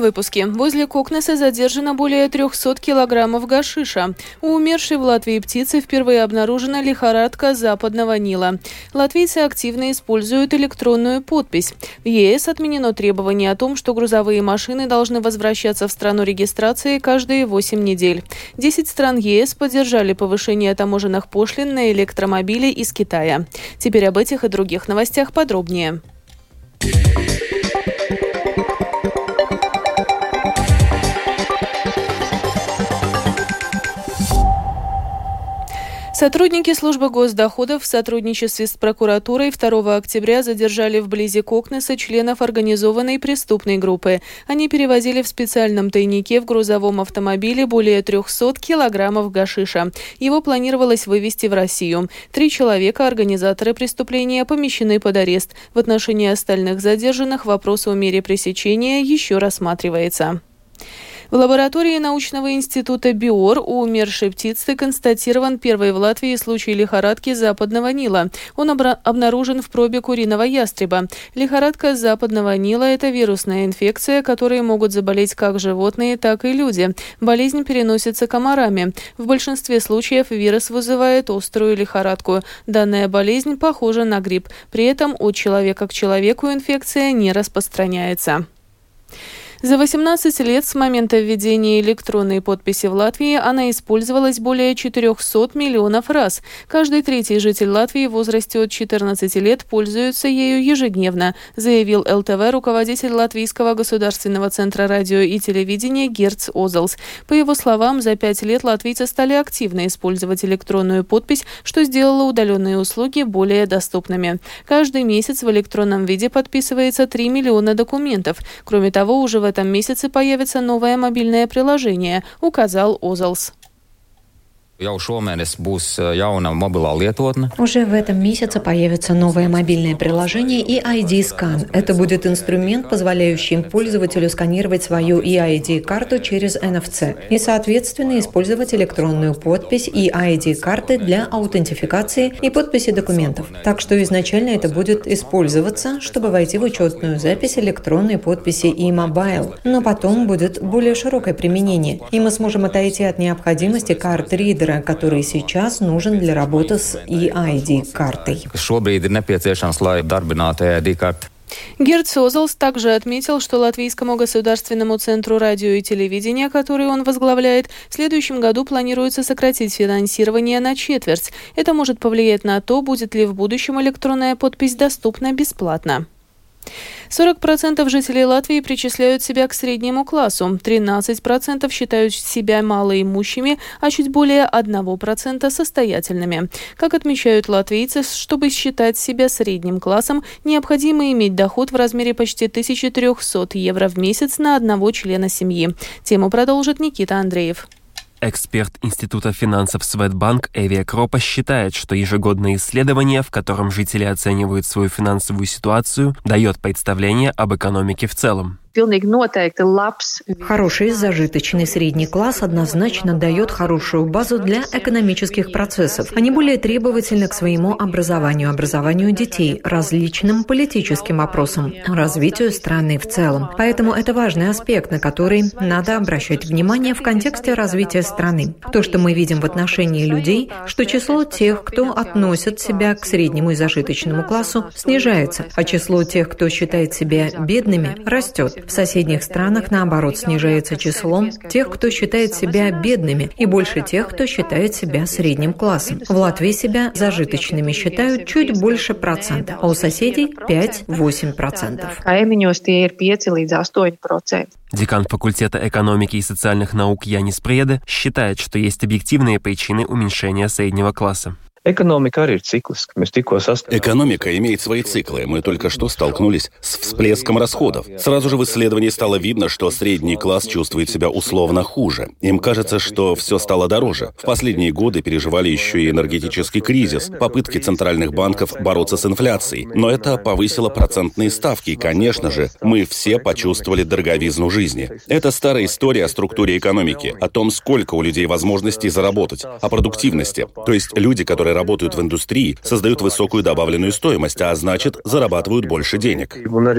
выпуске. Возле Кокнеса задержано более 300 килограммов гашиша. У умершей в Латвии птицы впервые обнаружена лихорадка западного Нила. Латвийцы активно используют электронную подпись. В ЕС отменено требование о том, что грузовые машины должны возвращаться в страну регистрации каждые 8 недель. 10 стран ЕС поддержали повышение таможенных пошлин на электромобили из Китая. Теперь об этих и других новостях подробнее. Сотрудники службы госдоходов в сотрудничестве с прокуратурой 2 октября задержали вблизи Кокнеса членов организованной преступной группы. Они перевозили в специальном тайнике в грузовом автомобиле более 300 килограммов гашиша. Его планировалось вывезти в Россию. 3 человека, организаторы преступления, помещены под арест. В отношении остальных задержанных вопрос о мере пресечения еще рассматривается. В лаборатории научного института БИОР у умершей птицы констатирован первый в Латвии случай лихорадки западного Нила. Он обнаружен в пробе куриного ястреба. Лихорадка западного Нила – это вирусная инфекция, которой могут заболеть как животные, так и люди. Болезнь переносится комарами. В большинстве случаев вирус вызывает острую лихорадку. Данная болезнь похожа на грипп. При этом от человека к человеку инфекция не распространяется. За 18 лет с момента введения электронной подписи в Латвии она использовалась более 400 миллионов раз. Каждый третий житель Латвии в возрасте от 14 лет пользуется ею ежедневно, заявил ЛТВ руководитель Латвийского государственного центра радио и телевидения Герц Озолс. По его словам, за 5 лет латвийцы стали активно использовать электронную подпись, что сделало удаленные услуги более доступными. Каждый месяц в электронном виде подписывается 3 миллиона документов. Кроме того, уже в этом месяце появится новое мобильное приложение, указал Озолс. Уже в этом месяце появится новое мобильное приложение EID Scan. Это будет инструмент, позволяющий пользователю сканировать свою EID-карту через NFC и, соответственно, использовать электронную подпись EID-карты для аутентификации и подписи документов. Так что изначально это будет использоваться, чтобы войти в учетную запись электронной подписи e-mobile. Но потом будет более широкое применение, и мы сможем отойти от необходимости карт-ридера, который сейчас нужен для работы с EID-картой. Герц Озолс также отметил, что Латвийскому государственному центру радио и телевидения, который он возглавляет, в следующем году планируется сократить финансирование на четверть. Это может повлиять на то, будет ли в будущем электронная подпись доступна бесплатно. 40% жителей Латвии причисляют себя к среднему классу, 13% считают себя малоимущими, а чуть более 1% состоятельными. Как отмечают латвийцы, чтобы считать себя средним классом, необходимо иметь доход в размере почти 1300 евро в месяц на одного члена семьи. Тему продолжит Никита Андреев. Эксперт Института финансов Светбанк Эвия Кропа считает, что ежегодное исследование, в котором жители оценивают свою финансовую ситуацию, дает представление об экономике в целом. Хороший зажиточный средний класс однозначно дает хорошую базу для экономических процессов. Они более требовательны к своему образованию детей, различным политическим вопросам, развитию страны в целом. Поэтому это важный аспект, на который надо обращать внимание в контексте развития страны. То, что мы видим в отношении людей, что число тех, кто относит себя к среднему и зажиточному классу, снижается, а число тех, кто считает себя бедными, растет. В соседних странах, наоборот, снижается число тех, кто считает себя бедными, и больше тех, кто считает себя средним классом. В Латвии себя зажиточными считают чуть больше процента, а у соседей 5-8%. Декан факультета экономики и социальных наук Янис Преде считает, что есть объективные причины уменьшения среднего класса. Экономика имеет свои циклы. Мы только что столкнулись с всплеском расходов. Сразу же в исследовании стало видно, что средний класс чувствует себя условно хуже. Им кажется, что все стало дороже. В последние годы переживали еще и энергетический кризис, попытки центральных банков бороться с инфляцией. Но это повысило процентные ставки, и, конечно же, мы все почувствовали дороговизну жизни. Это старая история о структуре экономики, о том, сколько у людей возможностей заработать, о продуктивности. То есть люди, которые которые работают в индустрии, создают высокую добавленную стоимость, а значит, зарабатывают больше денег.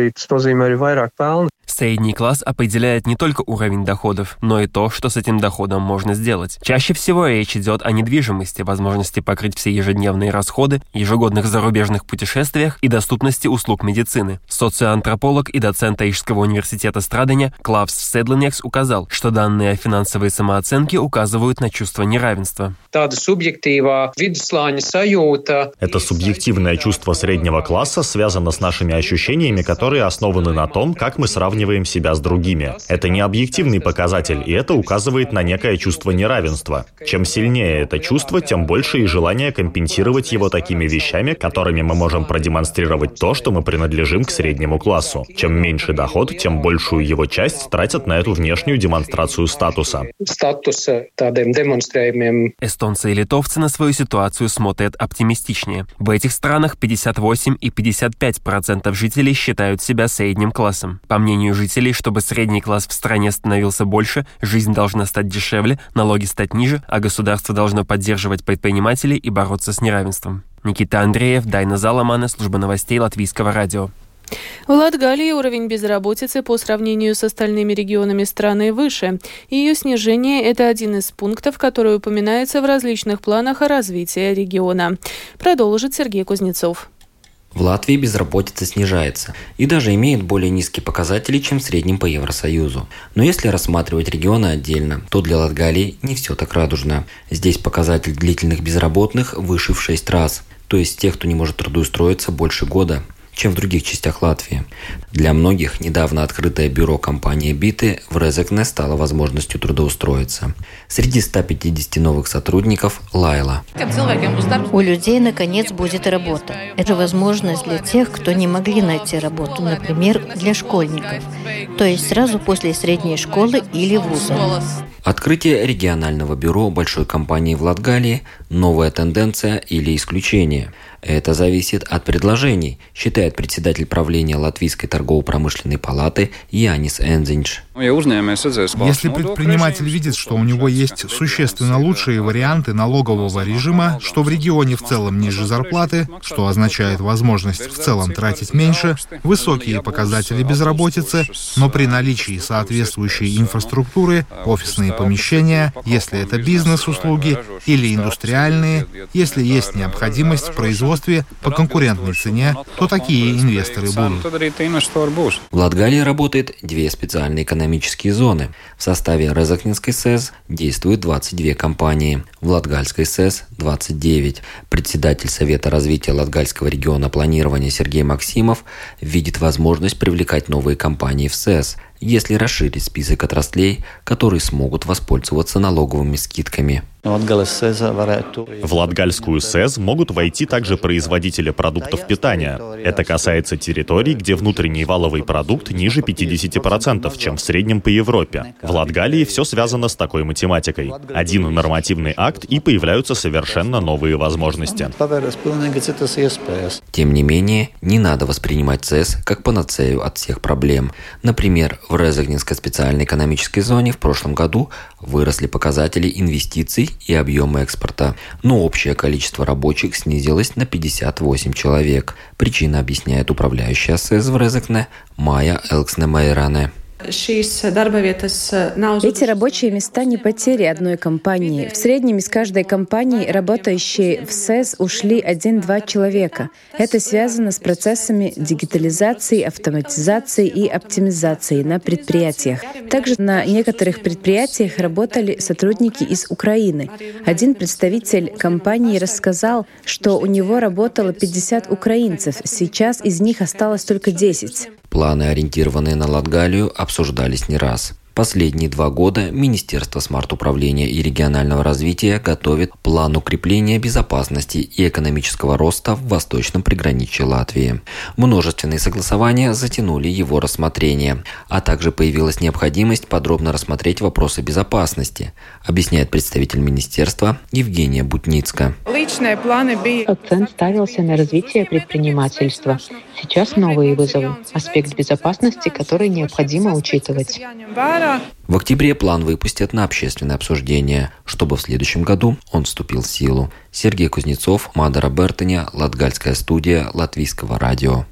Средний класс определяет не только уровень доходов, но и то, что с этим доходом можно сделать. Чаще всего речь идет о недвижимости, возможности покрыть все ежедневные расходы, ежегодных зарубежных путешествиях и доступности услуг медицины. Социоантрополог и доцент Рижского университета Страдания Клавс Седлинекс указал, что данные о финансовой самооценке указывают на чувство неравенства. Это субъективное чувство среднего класса связано с нашими ощущениями, которые основаны на том, как мы сравниваем себя с другими. Это не объективный показатель, и это указывает на некое чувство неравенства. Чем сильнее это чувство, тем больше и желание компенсировать его такими вещами, которыми мы можем продемонстрировать то, что мы принадлежим к среднему классу. Чем меньше доход, тем большую его часть тратят на эту внешнюю демонстрацию статуса. Эстонцы и литовцы на свою ситуацию смотрят оптимистичнее. В этих странах 58 и 55% жителей считают себя средним классом. По мнению жителей, чтобы средний класс в стране становился больше, жизнь должна стать дешевле, налоги стать ниже, а государство должно поддерживать предпринимателей и бороться с неравенством. Никита Андреев, Дайна Заламана, служба новостей Латвийского радио. В Латгалии уровень безработицы по сравнению с остальными регионами страны выше. Ее снижение – это один из пунктов, который упоминается в различных планах о развитии региона. Продолжит Сергей Кузнецов. В Латвии безработица снижается и даже имеет более низкие показатели, чем в среднем по Евросоюзу. Но если рассматривать регионы отдельно, то для Латгалии не все так радужно. Здесь показатель длительных безработных выше в 6 раз, то есть тех, кто не может трудоустроиться больше года, чем в других частях Латвии. Для многих недавно открытое бюро компании «Биты» в Резекне стало возможностью трудоустроиться. Среди 150 новых сотрудников – Лайла. У людей, наконец, будет работа. Это возможность для тех, кто не могли найти работу, например, для школьников, то есть сразу после средней школы или вуза. Открытие регионального бюро большой компании в Латгалии – новая тенденция или исключение. Это зависит от предложений, считает председатель правления Латвийской торгово-промышленной палаты Янис Энзинч. Если предприниматель видит, что у него есть существенно лучшие варианты налогового режима, что в регионе в целом ниже зарплаты, что означает возможность в целом тратить меньше, высокие показатели безработицы, но при наличии соответствующей инфраструктуры, офисные помещения, если это бизнес-услуги или индустриальные, если есть необходимость в производстве по конкурентной цене, то такие инвесторы будут. В Латгалии работает 2 специальные экономические зоны. В составе Резекненской СЭЗ действует 22 компании, в Латгальской СЭЗ – 29. Председатель Совета развития Латгальского региона планирования Сергей Максимов видит возможность привлекать новые компании в СЭЗ, если расширить список отраслей, которые смогут воспользоваться налоговыми скидками. В Латгальскую СЭЗ могут войти также производители продуктов питания. Это касается территорий, где внутренний валовый продукт ниже 50%, чем в среднем по Европе. В Латгалии все связано с такой математикой. Один нормативный акт, и появляются совершенно новые возможности. Тем не менее, не надо воспринимать СЭЗ как панацею от всех проблем. Например, в Резекненской специальной экономической зоне в прошлом году выросли показатели инвестиций и объемы экспорта, но общее количество рабочих снизилось на 58 человек. Причина объясняет управляющая СЭЗ в Резекне Майя Элкснемейране. Эти рабочие места не потери одной компании. В среднем из каждой компании, работающей в СЭЗ, ушли 1-2 человека. Это связано с процессами дигитализации, автоматизации и оптимизации на предприятиях. Также на некоторых предприятиях работали сотрудники из Украины. Один представитель компании рассказал, что у него работало 50 украинцев. Сейчас из них осталось только 10. Планы, ориентированные на Латгалию, обсуждались не раз. Последние 2 года Министерство смарт-управления и регионального развития готовит план укрепления безопасности и экономического роста в восточном приграничье Латвии. Множественные согласования затянули его рассмотрение, а также появилась необходимость подробно рассмотреть вопросы безопасности, объясняет представитель министерства Евгения Бутницка. Акцент ставился на развитие предпринимательства. Сейчас новые вызовы – аспект безопасности, который необходимо учитывать. В октябре план выпустят на общественное обсуждение, чтобы в следующем году он вступил в силу. Сергей Кузнецов, Мадара Бертоня, Латгальская студия Латвийского радио.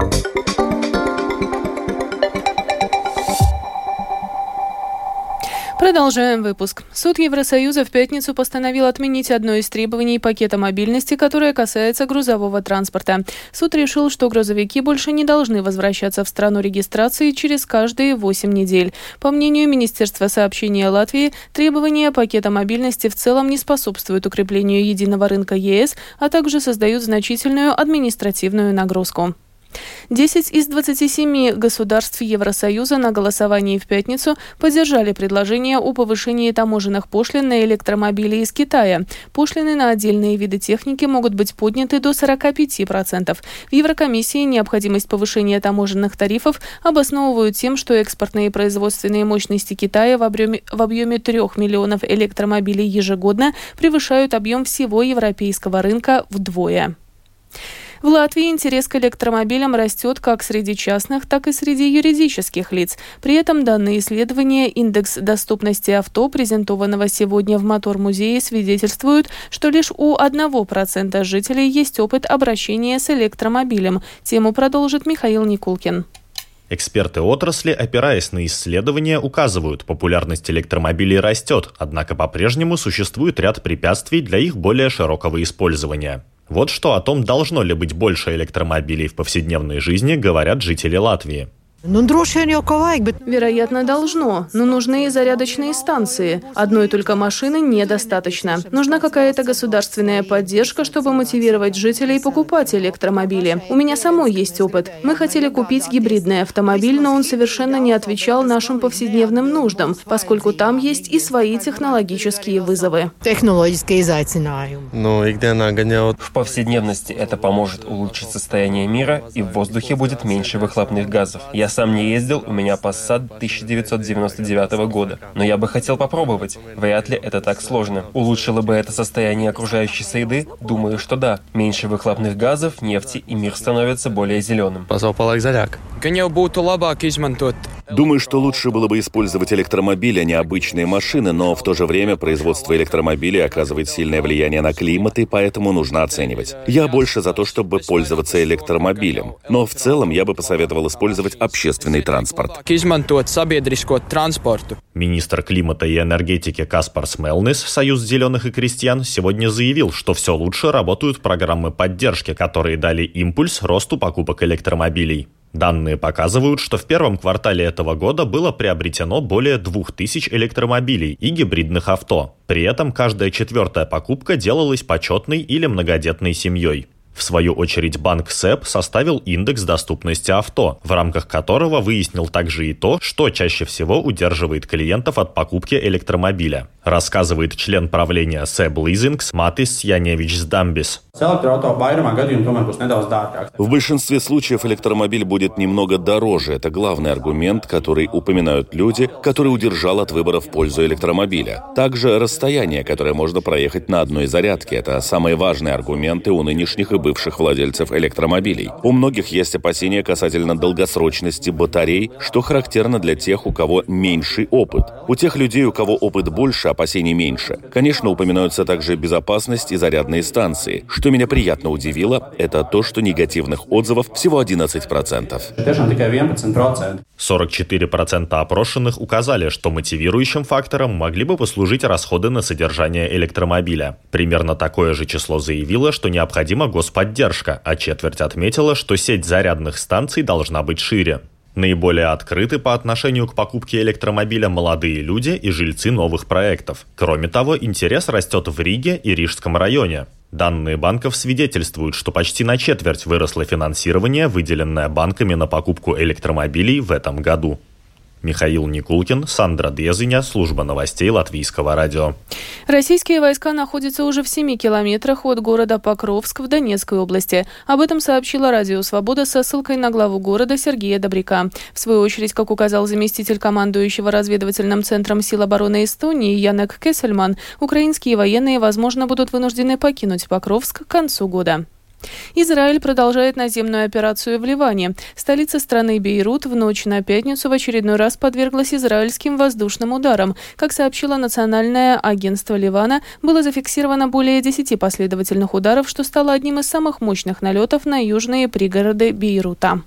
Продолжаем выпуск. Суд Евросоюза в пятницу постановил отменить одно из требований пакета мобильности, которое касается грузового транспорта. Суд решил, что грузовики больше не должны возвращаться в страну регистрации через каждые 8 недель. По мнению Министерства сообщения Латвии, требования пакета мобильности в целом не способствуют укреплению единого рынка ЕС, а также создают значительную административную нагрузку. 10 из 27 государств Евросоюза на голосовании в пятницу поддержали предложение о повышении таможенных пошлин на электромобили из Китая. Пошлины на отдельные виды техники могут быть подняты до 45%. В Еврокомиссии необходимость повышения таможенных тарифов обосновывают тем, что экспортные и производственные мощности Китая в объеме 3 миллионов электромобилей ежегодно превышают объем всего европейского рынка вдвое. В Латвии интерес к электромобилям растет как среди частных, так и среди юридических лиц. При этом данные исследования «Индекс доступности авто», презентованного сегодня в Мотор-музее, свидетельствуют, что лишь у 1% жителей есть опыт обращения с электромобилем. Тему продолжит Михаил Никулкин. Эксперты отрасли, опираясь на исследования, указывают, популярность электромобилей растет, однако по-прежнему существует ряд препятствий для их более широкого использования. Вот что о том, должно ли быть больше электромобилей в повседневной жизни, говорят жители Латвии. Вероятно, должно, но нужны и зарядочные станции. Одной только машины недостаточно. Нужна какая-то государственная поддержка, чтобы мотивировать жителей покупать электромобили. У меня самой есть опыт. Мы хотели купить гибридный автомобиль, но он совершенно не отвечал нашим повседневным нуждам, поскольку там есть и свои технологические вызовы. В повседневности это поможет улучшить состояние мира, и в воздухе будет меньше выхлопных газов. Я сам не ездил, у меня Passat 1999 года, но я бы хотел попробовать. Вряд ли это так сложно. Улучшило бы это состояние окружающей среды? Думаю, что да. Меньше выхлопных газов, нефти, и мир становится более зеленым. Думаю, что лучше было бы использовать электромобили, а не обычные машины, но в то же время производство электромобилей оказывает сильное влияние на климат, и поэтому нужно оценивать. Я больше за то, чтобы пользоваться электромобилем, но в целом я бы посоветовал использовать общественный транспорт. Министр климата и энергетики Каспарс Мелнис, Союз зеленых и крестьян, сегодня заявил, что все лучше работают программы поддержки, которые дали импульс росту покупок электромобилей. Данные показывают, что в первом квартале этого года было приобретено более 2000 электромобилей и гибридных авто. При этом каждая 4-я покупка делалась почетной или многодетной семьей. В свою очередь банк СЭП составил индекс доступности авто, в рамках которого выяснил также и то, что чаще всего удерживает клиентов от покупки электромобиля, рассказывает член правления СЭП Лизингс Матис Яневич Дамбис. В большинстве случаев электромобиль будет немного дороже. Это главный аргумент, который упоминают люди, который удержал от выбора в пользу электромобиля. Также расстояние, которое можно проехать на одной зарядке. Это самые важные аргументы у нынешних и бывших владельцев электромобилей. У многих есть опасения касательно долгосрочности батарей, что характерно для тех, у кого меньший опыт. У тех людей, у кого опыт больше, опасений меньше. Конечно, упоминаются также безопасность и зарядные станции. Что меня приятно удивило, это то, что негативных отзывов всего 11%. 44% опрошенных указали, что мотивирующим фактором могли бы послужить расходы на содержание электромобиля. Примерно такое же число заявило, что необходима господдержка, а четверть отметила, что сеть зарядных станций должна быть шире. Наиболее открыты по отношению к покупке электромобиля молодые люди и жильцы новых проектов. Кроме того, интерес растет в Риге и Рижском районе. Данные банков свидетельствуют, что почти на четверть выросло финансирование, выделенное банками на покупку электромобилей в этом году. Михаил Никулкин, Сандра Дезиня, служба новостей Латвийского радио. Российские войска находятся уже в 7 километрах от города Покровск в Донецкой области. Об этом сообщила Радио Свобода со ссылкой на главу города Сергея Добряка. В свою очередь, как указал заместитель командующего разведывательным центром сил обороны Эстонии Янек Кессельман, украинские военные, возможно, будут вынуждены покинуть Покровск к концу года. Израиль продолжает наземную операцию в Ливане. Столица страны Бейрут в ночь на пятницу в очередной раз подверглась израильским воздушным ударам. Как сообщило Национальное агентство Ливана, было зафиксировано более 10 последовательных ударов, что стало одним из самых мощных налетов на южные пригороды Бейрута.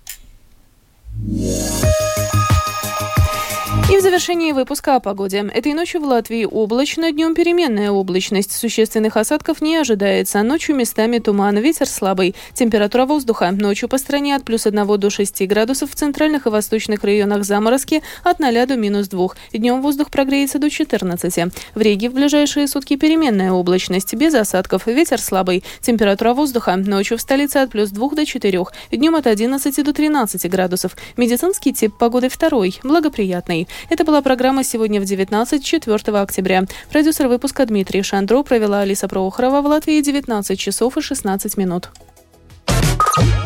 И в завершении выпуска о погоде. Этой ночью в Латвии облачно, днем переменная облачность. Существенных осадков не ожидается. Ночью местами туман, ветер слабый. Температура воздуха. Ночью по стране от +1 до 6 градусов. В центральных и восточных районах заморозки от 0 до -2. Днем воздух прогреется до 14. В Риге в ближайшие сутки переменная облачность. Без осадков. Ветер слабый. Температура воздуха. Ночью в столице от +2 до 4. Днем от 11 до 13 градусов. Медицинский тип погоды 2. Благоприятный. Это была программа «Сегодня в 19», 4 октября. Продюсер выпуска Дмитрий Шандро, провела Алиса Проухорова. В Латвии 19 часов и 16 минут.